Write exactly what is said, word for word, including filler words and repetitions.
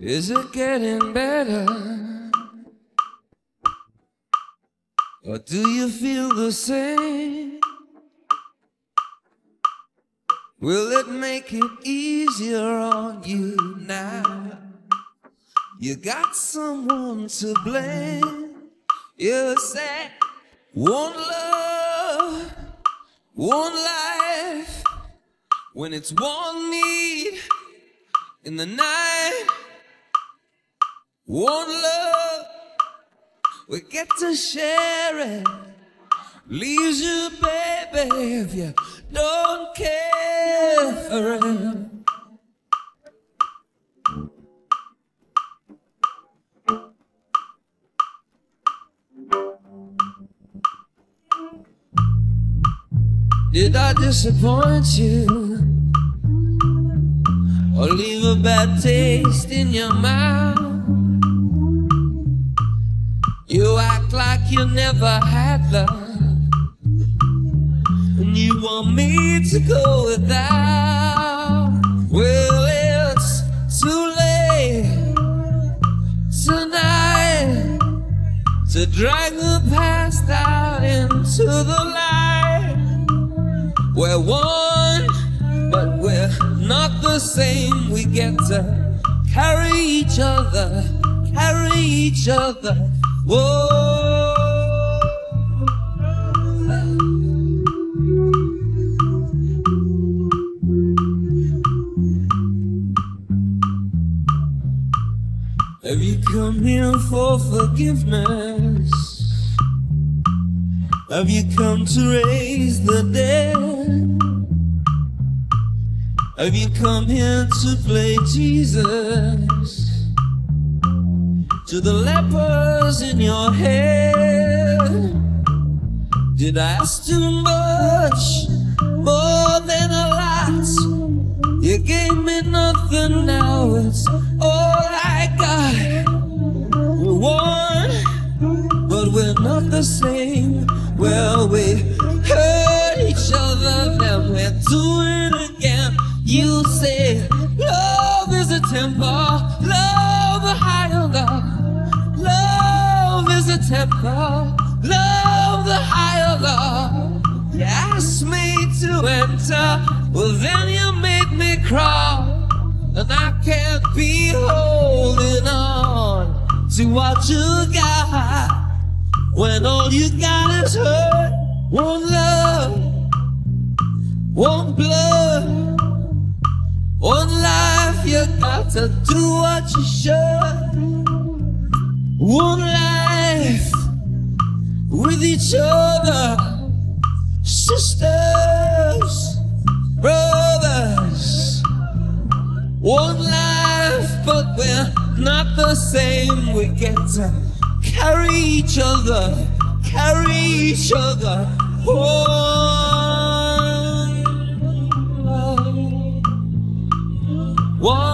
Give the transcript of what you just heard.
Is it getting better? Or do you feel the same? Will it make it easier on you now? You got someone to blame. You say, one love, one life, when it's one need in the night. One love, we get to share it. Leaves you, baby, if you don't care for it. Did I disappoint you or leave a bad taste in your mouth? You act like you never had love, and you want me to go without. Well, it's too late tonight to drag the past out into the light. We're one, but we're not the same. We get to carry each other, carry each other. Whoa. Have you come here for forgiveness? Have you come to raise the dead? Have you come here to play Jesus to the lepers in your head? Did I ask too much, more than a lot? You gave me nothing, now it's all I got. We're one, but we're not the same. Well, we hurt each other, then we're doing it again. You say love is a temper, love a higher love. Love is a temper, love the higher love. You asked me to enter, well then you made me crawl, and I can't be holding on to what you got when all you got is hurt. One love, one blood, one life. You got to do what you should. One life with each other, sisters, brothers. One life, but we're not the same. We get to carry each other, carry each other. One, one.